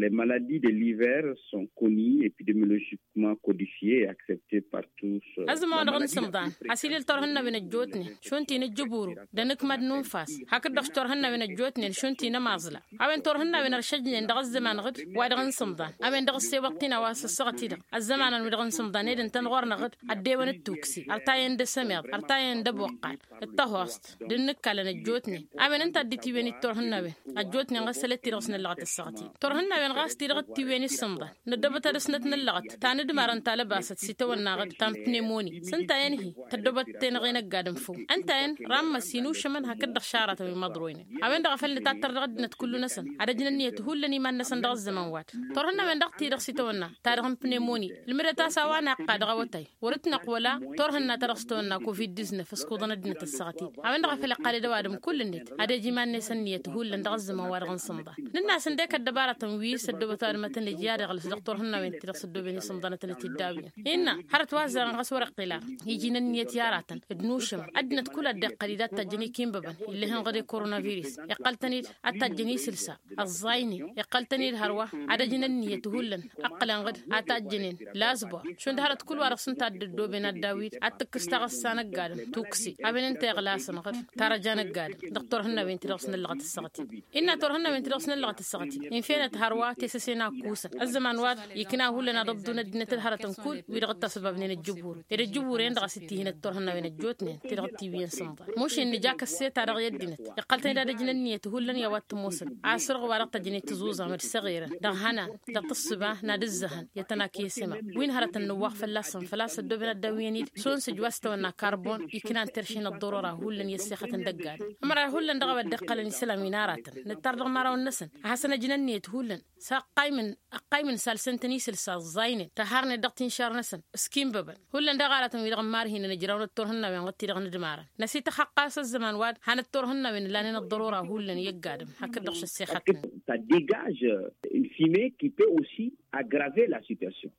Les maladies de l'hiver sont connues épidémiologiquement codifiées et acceptées par tous. أزمان غن سمدان حسيل الترهنا بين الجوتني شونتي نجبورو دنك مد ننفاس هكذا دكتورهنا بين الجوتني شونتي نمازلا أبين ترهنا بين الشجن دغ الزمان غد وايد غن سمدان أبين دغ السوقتنا واس السقتي دغ الزمان أنا غن سمدان إذن تنغورنا غد الديوان التوكسي أرتاين دسمير أرتاين دبوقال التهوست دنك كلنا الجوتني أبين أنت ديتي بين الترهنا بين الجوتني غسلت رسنا اللغة السقتي ترهنا بين غاس تيرغت بين السمدان ندبت رسنتنا اللغة تاند مارن طالباسة سيتونا غد تامبنيموني سنتا ينهي تدبت تنغينا قادم فو أنت ين رام مسينو شمن هكذا شارة من مضروين أبين دغ فل تاتر غد كل نسن عدجنا نية هولني ما نسن دغ الزمانوات ترهنا من دغ تيرغ سيتونا تارغم بنيموني المرة سوانا قاد غوتي ورتنا قولا ترهنا ترغستونا كوفيد 19 فسكوضنا دنة السغتي أبين دغ فل قال دوادم كل النت عدجي ما نسن نية هولن دغ الزمانوات غن صمدا للناس نديك الدبارة تنوير سدبتار متن لجياري غلس دكتورهنا وين ترغ سدو بيني صمدانة التداوية إنا حرت وازر غس ورق قلار يجينا نية ياراتن دنوشم أدنت كل الدقليدات تجني كيمببن اللي هن غدي كورونا فيروس يقلتني التجني سلسة الزايني يقلتني الهروة عدجنا نية هولن أقلا غد أتجنين لازبا شون دهرت كل ورق سنت الدو بين الداويد أتكستغسانك قادم توكسي أبين انت غلاسن غد ترجانك قادم دكتور هنا بين ترغسن اللغة السغتي إن تور هنا بين ترغسن اللغة السغتي إن فينا هروة تسسينا كوسا الزمان واد يكنا هولنا ضبطنا دنة الهرة كل ويرغط سبب من الجبور الجبور عند غستي هنا التورهنا بين الجوتنين ترغطي بين صمدا مش إن جاك السيت على غير دينت يقلتني دا جننية تهولن يا وات موسن عصر ورقة جنيت تزوز عمر صغيرة دهنا دتصبا ناد الزهن يتناكي سما وين هرت النواق فلاس الدبن الدوينيد سون سجواستونا كربون يكنا ترشين الضرورة هولن يسيخة دقال مرة هولن دغوا دقلني سلامي نارات نتردغ مرة والنسن حسن جننية هولن قاي من سالسنتني سلسال زاينة تهارني دقتين شار نسن سكين ببن هولن دغالة ويدغ مار هنا نجراون التورهنا وين غتي دغ ندمارا نسيت حقاس الزمان واد هان التورهنا وين لانين الضرورة هولن يقادم هكذا دغش السيخة ça dégage une fumée qui peut aussi aggraver la situation.